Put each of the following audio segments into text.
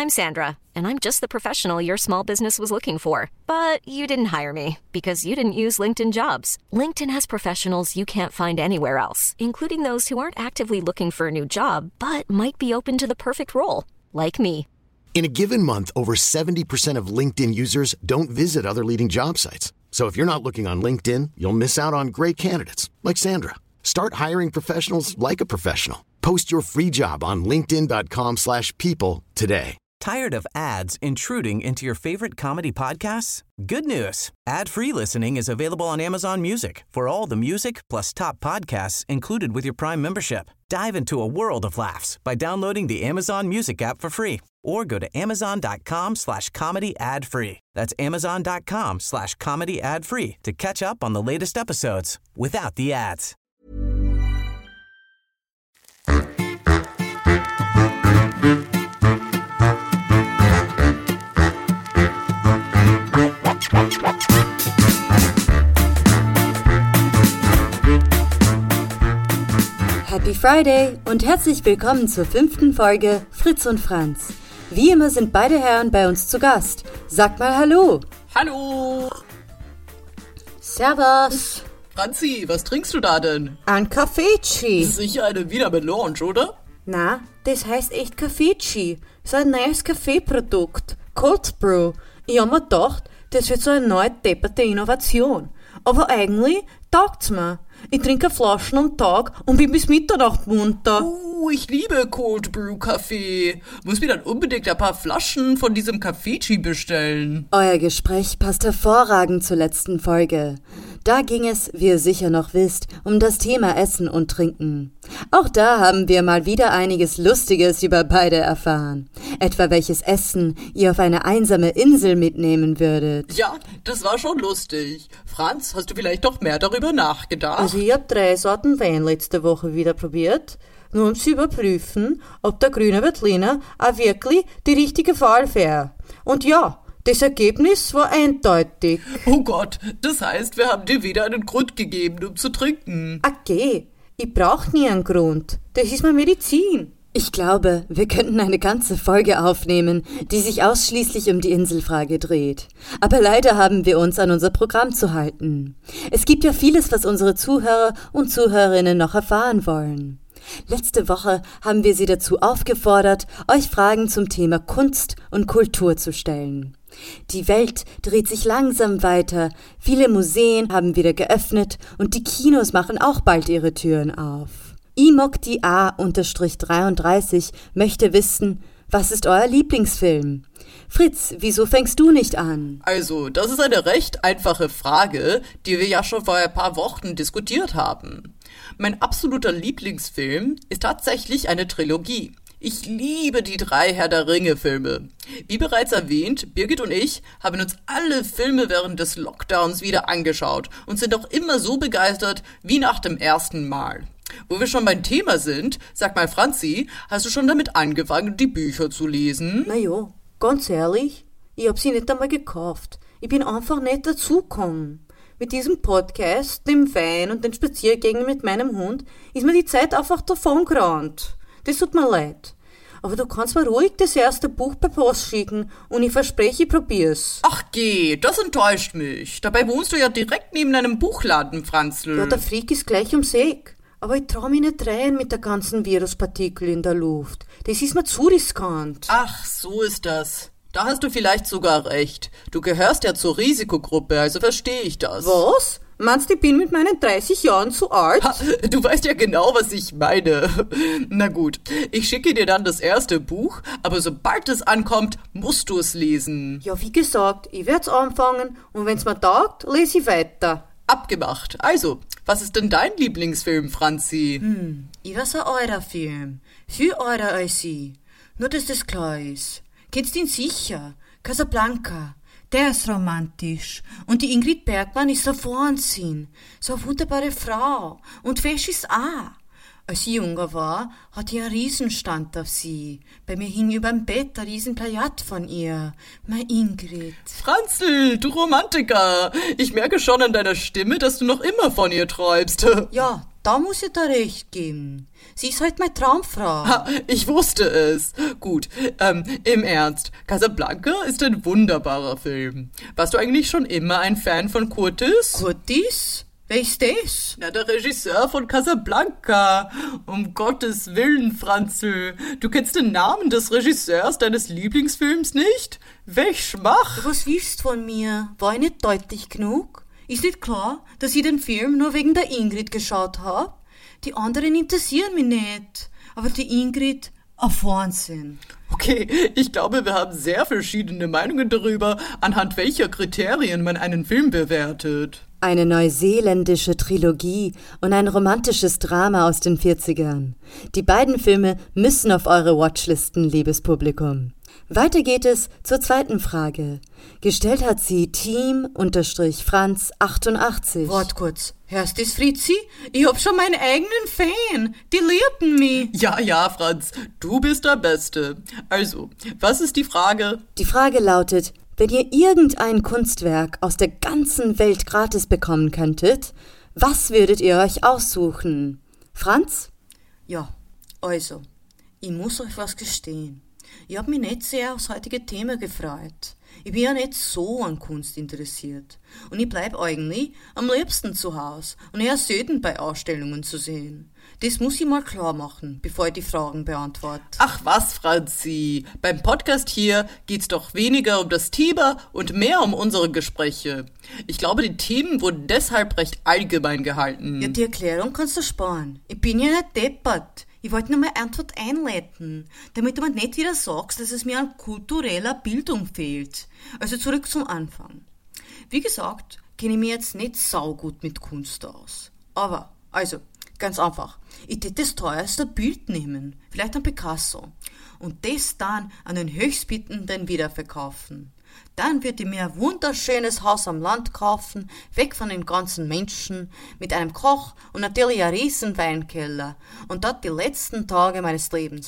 I'm Sandra, and I'm just the professional your small business was looking for. But you didn't hire me because you didn't use LinkedIn Jobs. LinkedIn has professionals you can't find anywhere else, including those who aren't actively looking for a new job, but might be open to the perfect role, like me. In a given month, over 70% of LinkedIn users don't visit other leading job sites. So if you're not looking on LinkedIn, you'll miss out on great candidates like Sandra. Start hiring professionals like a professional. Post your free job on linkedin.com/people today. Tired of ads intruding into your favorite comedy podcasts? Good news. Ad-free listening is available on Amazon Music for all the music plus top podcasts included with your Prime membership. Dive into a world of laughs by downloading the Amazon Music app for free or go to amazon.com/comedy ad-free. That's amazon.com/comedy ad-free to catch up on the latest episodes without the ads. Happy Friday und herzlich willkommen zur 5. Folge Fritz und Franz. Wie immer sind beide Herren bei uns zu Gast. Sagt mal Hallo. Hallo. Servus. Franzi, was trinkst du da denn? Ein Kaffeetschi. Sicher eine Wiener Melange, oder? Na, das heißt echt Kaffeetschi. So ein neues Kaffeeprodukt. Cold Brew. Ich hab mir gedacht, das wird so eine neue depperte Innovation. Aber eigentlich taugt's mir. Ich trinke Flaschen am Tag und bin bis Mitternacht munter. Ich liebe Cold Brew Kaffee. Muss mir dann unbedingt ein paar Flaschen von diesem Kaffeetschi bestellen. Euer Gespräch passt hervorragend zur letzten Folge. Da ging es, wie ihr sicher noch wisst, um das Thema Essen und Trinken. Auch da haben wir mal wieder einiges Lustiges über beide erfahren. Etwa welches Essen ihr auf eine einsame Insel mitnehmen würdet. Ja, das war schon lustig. Franz, hast du vielleicht doch mehr darüber nachgedacht? Also ich hab 3 Sorten Wein letzte Woche wieder probiert, nur um zu überprüfen, ob der grüne Veltliner auch wirklich die richtige Wahl wäre. Und ja, das Ergebnis war eindeutig. Oh Gott, das heißt, wir haben dir wieder einen Grund gegeben, um zu trinken. Okay, ich brauch nie einen Grund. Das ist meine Medizin. Ich glaube, wir könnten eine ganze Folge aufnehmen, die sich ausschließlich um die Inselfrage dreht. Aber leider haben wir uns an unser Programm zu halten. Es gibt ja vieles, was unsere Zuhörer und Zuhörerinnen noch erfahren wollen. Letzte Woche haben wir Sie dazu aufgefordert, euch Fragen zum Thema Kunst und Kultur zu stellen. Die Welt dreht sich langsam weiter, viele Museen haben wieder geöffnet und die Kinos machen auch bald ihre Türen auf. Imokdi A_33 möchte wissen, was ist euer Lieblingsfilm? Fritz, wieso fängst du nicht an? Also, das ist eine recht einfache Frage, die wir ja schon vor ein paar Wochen diskutiert haben. Mein absoluter Lieblingsfilm ist tatsächlich eine Trilogie. Ich liebe die 3 Herr der Ringe-Filme. Wie bereits erwähnt, Birgit und ich haben uns alle Filme während des Lockdowns wieder angeschaut und sind auch immer so begeistert wie nach dem ersten Mal. Wo wir schon beim Thema sind, sag mal Franzi, hast du schon damit angefangen, die Bücher zu lesen? Na ja, ganz ehrlich, ich hab sie nicht einmal gekauft. Ich bin einfach nicht dazugekommen. Mit diesem Podcast, dem Wein und den Spaziergängen mit meinem Hund ist mir die Zeit einfach davongerannt. Das tut mir leid. Aber du kannst mir ruhig das erste Buch per Post schicken und ich verspreche, ich probier's. Ach geh, das enttäuscht mich. Dabei wohnst du ja direkt neben einem Buchladen, Franzl. Ja, der Freak ist gleich ums Eck. Aber ich trau mich nicht rein mit der ganzen Viruspartikel in der Luft. Das ist mir zu riskant. Ach, so ist das. Da hast du vielleicht sogar recht. Du gehörst ja zur Risikogruppe, also verstehe ich das. Was? Meinst du, ich bin mit meinen 30 Jahren zu alt? Ha, du weißt ja genau, was ich meine. Na gut, ich schicke dir dann das erste Buch, aber sobald es ankommt, musst du es lesen. Ja, wie gesagt, ich werd's anfangen und wenn's mir taugt, lese ich weiter. Abgemacht. Also, was ist denn dein Lieblingsfilm, Franzi? Ich weiß ein eurer Film. Viel eurer als ich. Nur, dass das klar ist. Kennst ihn sicher? Casablanca. Der ist romantisch. Und die Ingrid Bergman ist so Wahnsinn. So eine wunderbare Frau. Und fesch ist auch. Als ich jünger war, hatte ich einen Riesenstand auf sie. Bei mir hing überm Bett ein Riesenplakett von ihr. Meine Ingrid. Franzl, du Romantiker. Ich merke schon an deiner Stimme, dass du noch immer von ihr träumst. Ja, da muss ich dir recht geben. Sie ist halt meine Traumfrau. Ha, ich wusste es. Gut, im Ernst. Casablanca ist ein wunderbarer Film. Warst du eigentlich schon immer ein Fan von Curtis? Curtis? Wer ist das? Na, der Regisseur von Casablanca. Um Gottes Willen, Franzl. Du kennst den Namen des Regisseurs deines Lieblingsfilms nicht? Welch Schmach! Was willst du von mir? War ich nicht deutlich genug? Ist nicht klar, dass ich den Film nur wegen der Ingrid geschaut habe? Die anderen interessieren mich nicht. Aber die Ingrid, auf Wahnsinn. Okay, ich glaube, wir haben sehr verschiedene Meinungen darüber, anhand welcher Kriterien man einen Film bewertet. Eine neuseeländische Trilogie und ein romantisches Drama aus den 40ern. Die beiden Filme müssen auf eure Watchlisten, liebes Publikum. Weiter geht es zur zweiten Frage. Gestellt hat sie Team-Franz88. Wart kurz. Hörst du das, Fritzi? Ich hab schon meinen eigenen Fan. Die liebten mich. Ja, Franz, du bist der Beste. Also, was ist die Frage? Die Frage lautet, wenn ihr irgendein Kunstwerk aus der ganzen Welt gratis bekommen könntet, was würdet ihr euch aussuchen? Franz? Ja, also, ich muss euch was gestehen. Ich hab mich nicht sehr aufs heutige Thema gefreut. Ich bin ja nicht so an Kunst interessiert. Und ich bleib eigentlich am liebsten zu Hause und eher selten bei Ausstellungen zu sehen. Das muss ich mal klar machen, bevor ich die Fragen beantworte. Ach was, Franzi. Beim Podcast hier geht's doch weniger um das Thema und mehr um unsere Gespräche. Ich glaube, die Themen wurden deshalb recht allgemein gehalten. Ja, die Erklärung kannst du sparen. Ich bin ja nicht deppert. Ich wollte nur meine Antwort einleiten, damit du mir nicht wieder sagst, dass es mir an kultureller Bildung fehlt. Also zurück zum Anfang. Wie gesagt, kenne ich mich jetzt nicht saugut mit Kunst aus. Aber, also, ganz einfach. Ich tät das teuerste Bild nehmen, vielleicht ein Picasso, und das dann an den Höchstbietenden wiederverkaufen. Dann wird ich mir ein wunderschönes Haus am Land kaufen, weg von den ganzen Menschen, mit einem Koch und natürlich einem riesen Weinkeller und dort die letzten Tage meines Lebens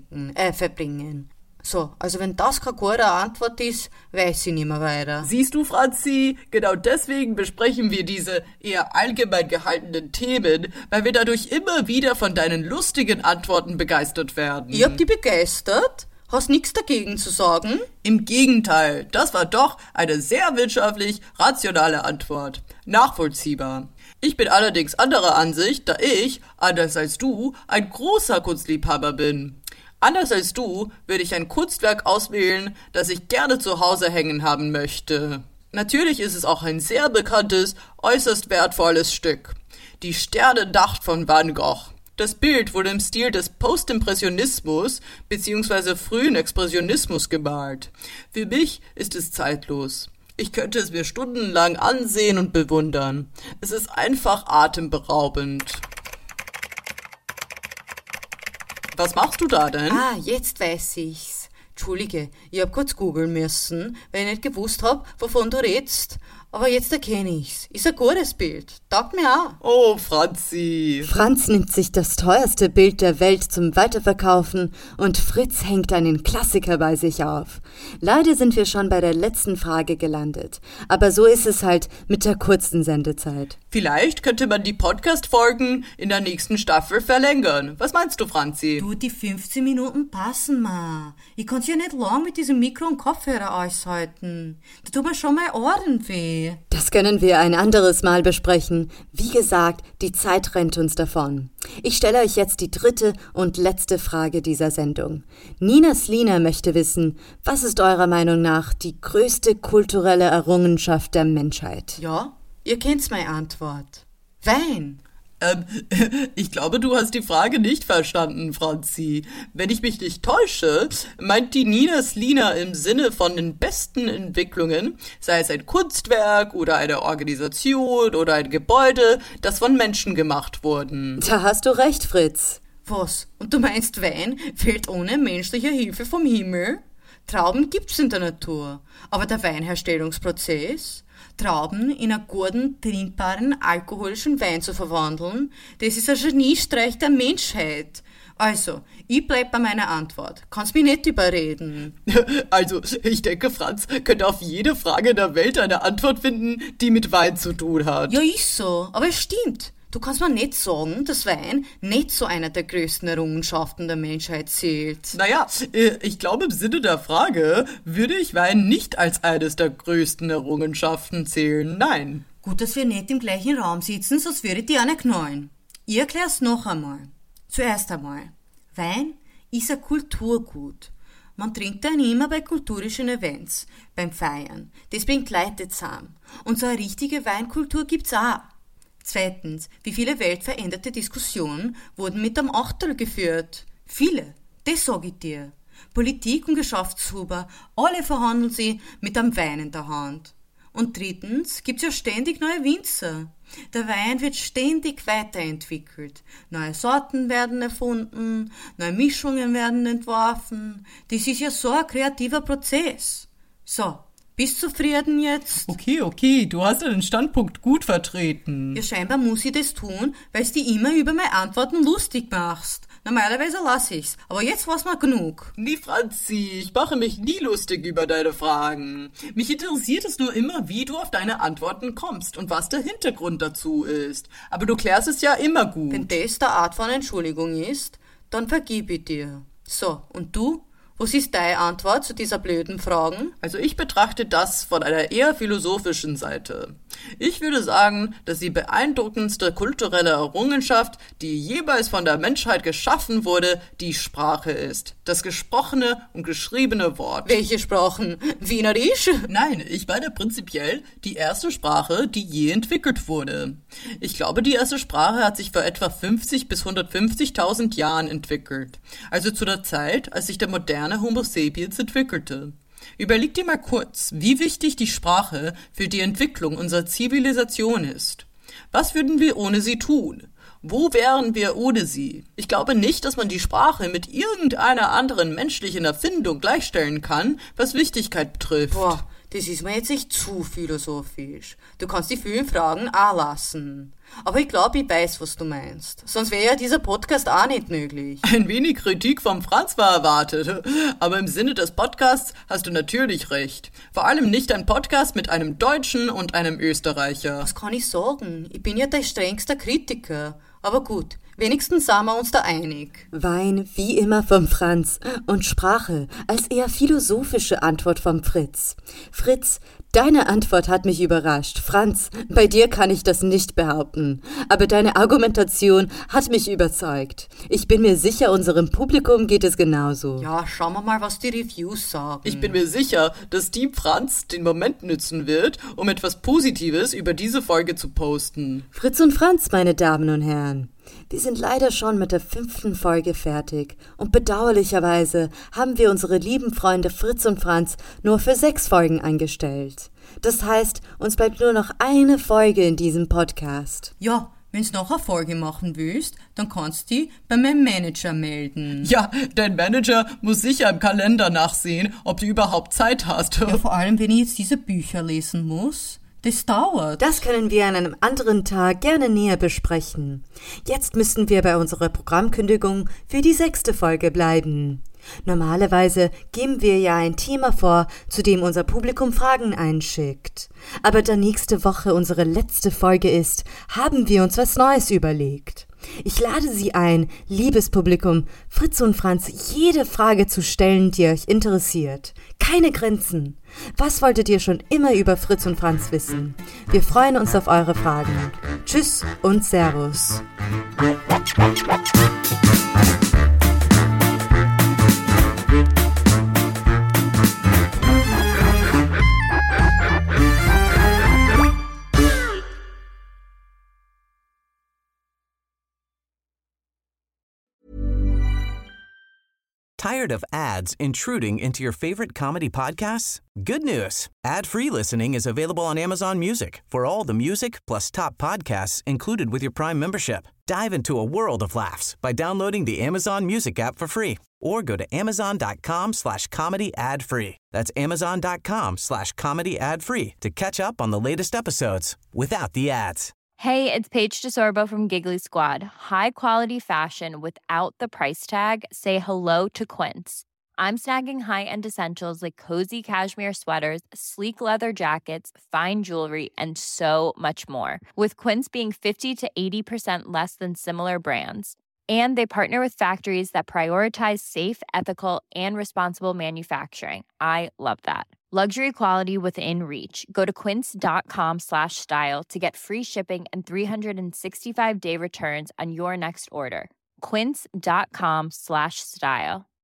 verbringen. So, also wenn das keine gute Antwort ist, weiß ich nicht mehr weiter. Siehst du, Franzi, genau deswegen besprechen wir diese eher allgemein gehaltenen Themen, weil wir dadurch immer wieder von deinen lustigen Antworten begeistert werden. Ich hab die begeistert? Hast nix dagegen zu sagen? Im Gegenteil, das war doch eine sehr wirtschaftlich rationale Antwort. Nachvollziehbar. Ich bin allerdings anderer Ansicht, da ich, anders als du, ein großer Kunstliebhaber bin. Anders als du würde ich ein Kunstwerk auswählen, das ich gerne zu Hause hängen haben möchte. Natürlich ist es auch ein sehr bekanntes, äußerst wertvolles Stück. Die Sternennacht von Van Gogh. Das Bild wurde im Stil des Postimpressionismus bzw. frühen Expressionismus gemalt. Für mich ist es zeitlos. Ich könnte es mir stundenlang ansehen und bewundern. Es ist einfach atemberaubend. Was machst du da denn? Ah, jetzt weiß ich's. Entschuldige, ich hab kurz googeln müssen, weil ich nicht gewusst hab, wovon du redst. Aber jetzt erkenne ich's. Ist ein gutes Bild. Taugt mir auch. Oh, Franzi. Franz nimmt sich das teuerste Bild der Welt zum Weiterverkaufen und Fritz hängt einen Klassiker bei sich auf. Leider sind wir schon bei der letzten Frage gelandet. Aber so ist es halt mit der kurzen Sendezeit. Vielleicht könnte man die Podcast-Folgen in der nächsten Staffel verlängern. Was meinst du, Franzi? Du, die 15 Minuten passen mir. Ich kann's ja nicht lang mit diesem Mikro und Kopfhörer aushalten. Da tut mir schon mal Ohren weh. Das können wir ein anderes Mal besprechen. Wie gesagt, die Zeit rennt uns davon. Ich stelle euch jetzt die dritte und letzte Frage dieser Sendung. Nina Slina möchte wissen, was ist eurer Meinung nach die größte kulturelle Errungenschaft der Menschheit? Ja, ihr kennt's meine Antwort. Wein. Ich glaube, du hast die Frage nicht verstanden, Franzi. Wenn ich mich nicht täusche, meint die Nina Slina im Sinne von den besten Entwicklungen, sei es ein Kunstwerk oder eine Organisation oder ein Gebäude, das von Menschen gemacht wurden. Da hast du recht, Fritz. Was? Und du meinst, Wein fällt ohne menschliche Hilfe vom Himmel? Trauben gibt's in der Natur, aber der Weinherstellungsprozess, Trauben in einen guten, trinkbaren, alkoholischen Wein zu verwandeln, das ist ein Geniestreich der Menschheit. Also, ich bleib bei meiner Antwort. Kannst mich nicht überreden. Also, ich denke, Franz könnte auf jede Frage der Welt eine Antwort finden, die mit Wein zu tun hat. Ja, ist so, aber es stimmt. Du kannst mir nicht sagen, dass Wein nicht zu einer der größten Errungenschaften der Menschheit zählt. Naja, ich glaube, im Sinne der Frage würde ich Wein nicht als eines der größten Errungenschaften zählen, nein. Gut, dass wir nicht im gleichen Raum sitzen, sonst würde ich die auch nicht knallen. Ich erklär's noch einmal. Zuerst einmal, Wein ist ein Kulturgut. Man trinkt ihn immer bei kulturischen Events, beim Feiern. Das bringt Leute zusammen. Und so eine richtige Weinkultur gibt's auch. Zweitens, wie viele weltveränderte Diskussionen wurden mit dem Achtel geführt? Viele, das sag ich dir. Politik und Geschäftshuber, alle verhandeln sie mit einem Wein in der Hand. Und drittens gibt's ja ständig neue Winzer. Der Wein wird ständig weiterentwickelt. Neue Sorten werden erfunden, neue Mischungen werden entworfen. Das ist ja so ein kreativer Prozess. So, bist du zufrieden jetzt? Okay, du hast deinen Standpunkt gut vertreten. Ja, scheinbar muss ich das tun, weil's die immer über meine Antworten lustig machst. Normalerweise lass ich's, aber jetzt war's mal genug. Nee, Franzi, ich mache mich nie lustig über deine Fragen. Mich interessiert es nur immer, wie du auf deine Antworten kommst und was der Hintergrund dazu ist. Aber du klärst es ja immer gut. Wenn das der Art von Entschuldigung ist, dann vergib ich dir. So, und du? Was ist deine Antwort zu dieser blöden Fragen? Also ich betrachte das von einer eher philosophischen Seite. Ich würde sagen, dass die beeindruckendste kulturelle Errungenschaft, die jemals von der Menschheit geschaffen wurde, die Sprache ist. Das gesprochene und geschriebene Wort. Welche Sprachen? Wienerisch? Nein, ich meine prinzipiell die erste Sprache, die je entwickelt wurde. Ich glaube, die erste Sprache hat sich vor etwa 50 bis 150.000 Jahren entwickelt. Also zu der Zeit, als sich der moderne Homo sapiens entwickelte. Überleg dir mal kurz, wie wichtig die Sprache für die Entwicklung unserer Zivilisation ist. Was würden wir ohne sie tun? Wo wären wir ohne sie? Ich glaube nicht, dass man die Sprache mit irgendeiner anderen menschlichen Erfindung gleichstellen kann, was Wichtigkeit betrifft. Boah, das ist mir jetzt echt zu philosophisch. Du kannst die vielen Fragen auch lassen. Aber ich glaube, ich weiß, was du meinst. Sonst wäre ja dieser Podcast auch nicht möglich. Ein wenig Kritik vom Franz war erwartet. Aber im Sinne des Podcasts hast du natürlich recht. Vor allem nicht ein Podcast mit einem Deutschen und einem Österreicher. Was kann ich sagen? Ich bin ja der strengste Kritiker. Aber gut, wenigstens sind wir uns da einig. Wein wie immer vom Franz und Sprache als eher philosophische Antwort vom Fritz. Fritz, deine Antwort hat mich überrascht. Franz, bei dir kann ich das nicht behaupten. Aber deine Argumentation hat mich überzeugt. Ich bin mir sicher, unserem Publikum geht es genauso. Ja, schauen wir mal, was die Reviews sagen. Ich bin mir sicher, dass Team Franz den Moment nützen wird, um etwas Positives über diese Folge zu posten. Fritz und Franz, meine Damen und Herren. Wir sind leider schon mit der 5. Folge fertig und bedauerlicherweise haben wir unsere lieben Freunde Fritz und Franz nur für 6 Folgen eingestellt. Das heißt, uns bleibt nur noch eine Folge in diesem Podcast. Ja, wenn's noch eine Folge machen willst, dann kannst du die bei meinem Manager melden. Ja, dein Manager muss sicher im Kalender nachsehen, ob du überhaupt Zeit hast. Ja, vor allem, wenn ich jetzt diese Bücher lesen muss. Das dauert. Das können wir an einem anderen Tag gerne näher besprechen. Jetzt müssten wir bei unserer Programmkündigung für die 6. Folge bleiben. Normalerweise geben wir ja ein Thema vor, zu dem unser Publikum Fragen einschickt. Aber da nächste Woche unsere letzte Folge ist, haben wir uns was Neues überlegt. Ich lade Sie ein, liebes Publikum, Fritz und Franz, jede Frage zu stellen, die euch interessiert. Keine Grenzen. Was wolltet ihr schon immer über Fritz und Franz wissen? Wir freuen uns auf eure Fragen. Tschüss und Servus. Tired of ads intruding into your favorite comedy podcasts? Good news. Ad-free listening is available on Amazon Music for all the music plus top podcasts included with your Prime membership. Dive into a world of laughs by downloading the Amazon Music app for free or go to amazon.com/comedy ad-free. That's amazon.com/comedy ad-free to catch up on the latest episodes without the ads. Hey, it's Paige DeSorbo from Giggly Squad. High quality fashion without the price tag. Say hello to Quince. I'm snagging high-end essentials like cozy cashmere sweaters, sleek leather jackets, fine jewelry, and so much more. With Quince being 50 to 80% less than similar brands. And they partner with factories that prioritize safe, ethical, and responsible manufacturing. I love that. Luxury quality within reach. Go to quince.com/style to get free shipping and 365-day returns on your next order. Quince.com/style.